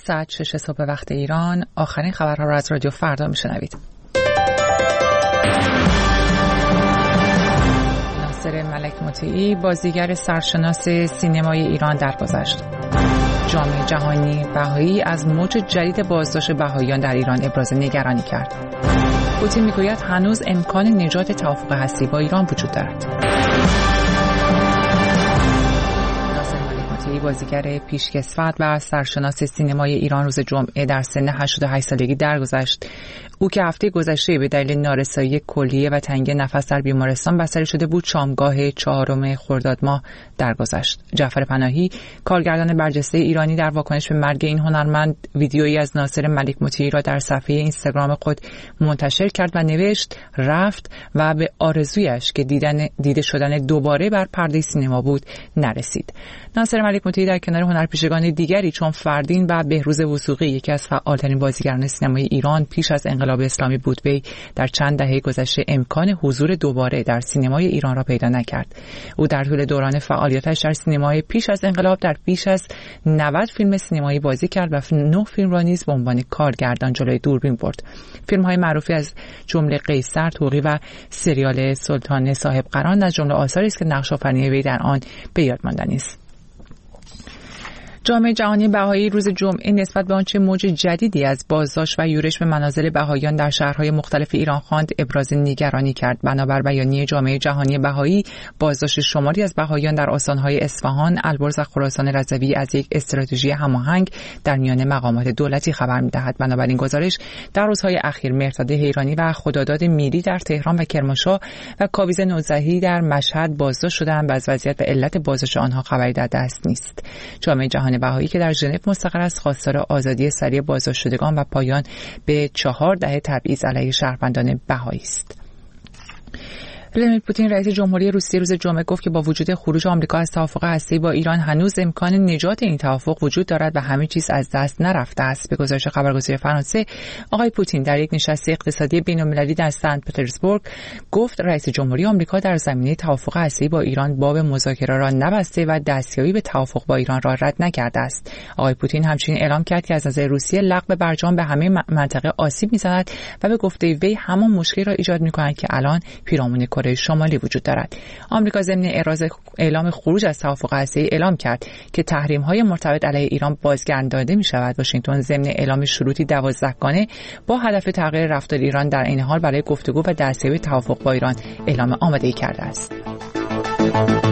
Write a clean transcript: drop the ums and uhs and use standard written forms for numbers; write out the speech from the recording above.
ساعت 6 صبح وقت ایران. آخرین خبرها را از رادیو فردا میشنوید. ناصر ملک مطیعی بازیگر سرشناس سینمای ایران درگذشت. جامعه جهانی بهایی از موج جدید بازداشت بهاییان در ایران ابراز نگرانی کرد. پوتین میگوید هنوز امکان نجات توافق هستی با ایران وجود دارد. بازیگر پیشکسوت و سرشناس سینمای ایران روز جمعه در سن 88 سالگی درگذشت. او که هفته گذشته به دلیل نارسایی کلیه و تنگی نفس در بیمارستان بستری شده بود شامگاه 4 خرداد ماه درگذشت. جعفر پناهی کارگردان برجسته ایرانی در واکنش به مرگ این هنرمند ویدیویی از ناصر ملک مطیعی را در صفحه اینستاگرام خود منتشر کرد و نوشت رفت و به آرزویش که دیده شدن دوباره بر پرده سینما بود نرسید. ناصر ملک مطیعی در کنار هنرپیشگان دیگری چون فردین و بهروز وثوقی یکی از فعالترین بازیگران سینمای ایران پیش از انقلاب اسلامی بود، وی در چند دهه گذشته امکان حضور دوباره در سینمای ایران را پیدا نکرد. او در طول دوران فعالیتش در سینمای پیش از انقلاب در بیش از 90 فیلم سینمایی بازی کرد و 9 فیلم را نیز به عنوان کارگردان جلوی دوربین برد. فیلم‌های معروفی از جمله قیصر، طوقی و سریال سلطان صاحب قران از جمله آثاری است که نقش‌آفرینی وی در آن به یاد ماندنی است. جامعه جهانی بهایی روز جمعه نسبت به آنچه موج جدیدی از بازداشت و یورش به منازل بهاییان در شهرهای مختلف ایران خواند ابراز نگرانی کرد. بنابر بیانیه جامعه جهانی بهایی، بازداشت شماری از بهاییان در آستانهای اصفهان، البرز و خراسان رضوی از یک استراتژی هماهنگ در میان مقامات دولتی خبر می‌دهد. بنابراین گزارش در روزهای اخیر مهرداد حیرانی و خداداد میری در تهران و کرمانشاه و کاویز نوزهی در مشهد بازداشت شدند و از وضعیت و علت بازداشت آنها خبری در دست نیست. جامعه جهانی بهایی که در ژنو مستقر است خواستار آزادی سریع بازداشت شدگان و پایان به 4 دهه تبعیض علیه شهروندان بهایی است. ولادیمیر پوتین رئیس جمهوری روسیه روز جمعه گفت که با وجود خروج آمریکا از توافق هسته‌ای با ایران هنوز امکان نجات این توافق وجود دارد و همه چیز از دست نرفته است. به گزارش خبرگزاری فرانسه، آقای پوتین در یک نشست اقتصادی بین‌المللی در سن پترزبورگ گفت رئیس جمهوری آمریکا در زمینه توافق هسته‌ای با ایران باب مذاکره را نبسته و دستیابی به توافق با ایران را رد نکرده است. آقای پوتین همچنین اعلام کرد که از نظر روسیه لغو برجام به همه منطقه آسیب می‌زند و به گفته وی همان مشکلی را ایجاد می‌کند که الان پیرامون شمالی وجود دارد. آمریکا ضمن اعلام خروج از توافق هسته‌ای اعلام کرد که تحریم‌های مرتبط علیه ایران بازگردانی داده می‌شود. واشنگتن ضمن اعلام شروطی 12 گانه با هدف تغییر رفتار ایران در این حال برای گفتگو و دستیابی توافق با ایران اعلام آمادگی کرده است.